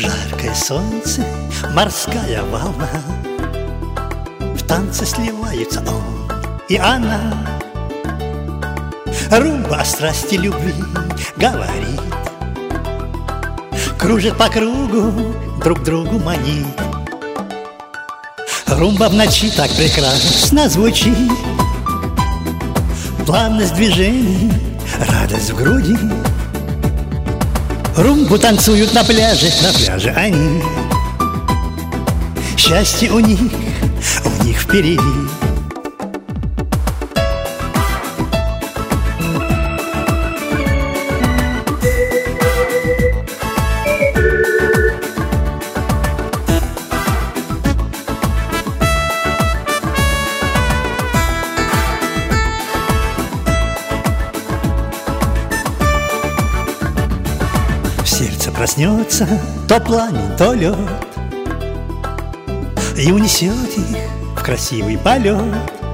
Жаркое солнце, морская волна, в танце сливаются он и она. Румба о страсти любви говорит, кружит по кругу, друг другу манит. Румба в ночи так прекрасно звучит, плавность движений, радость в груди. Румбу танцуют на пляже они. Счастье у них впереди. Сердце проснется, то пламень, то лед, и унесет их в красивый полет.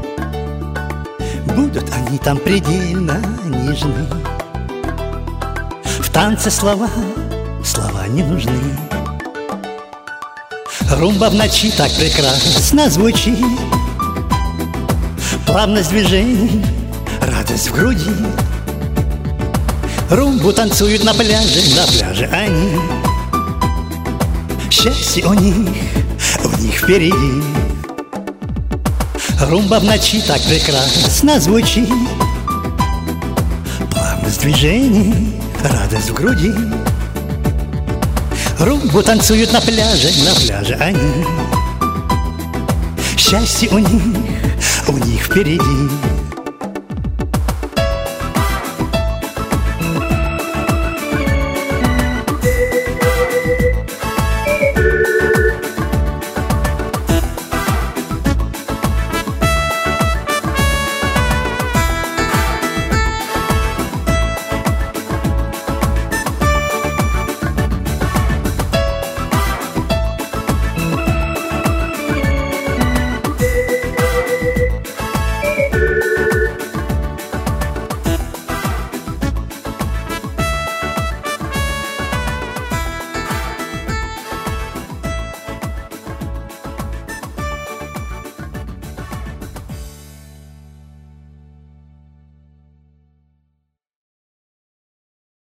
Будут они там предельно нежны, в танце слова не нужны. Румба в ночи так прекрасно звучит, плавность движений, радость в груди. Румбу танцуют на пляже они. Счастье у них впереди. Румба в ночи так прекрасно звучит, плавность движений, радость в груди. Румбу танцуют на пляже они. Счастье у них впереди.